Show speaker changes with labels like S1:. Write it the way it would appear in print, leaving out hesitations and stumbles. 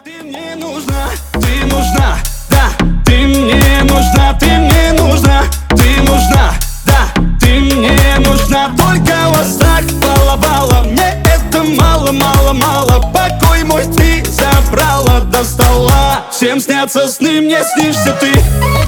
S1: Ты мне нужна, ты нужна, да. Ты мне нужна, ты мне нужна, ты нужна, да. Ты мне нужна, только вас так баловала. Мне это мало, мало, мало. Покой мой ты забрала до стола. Всем снятся сны, мне снишься ты.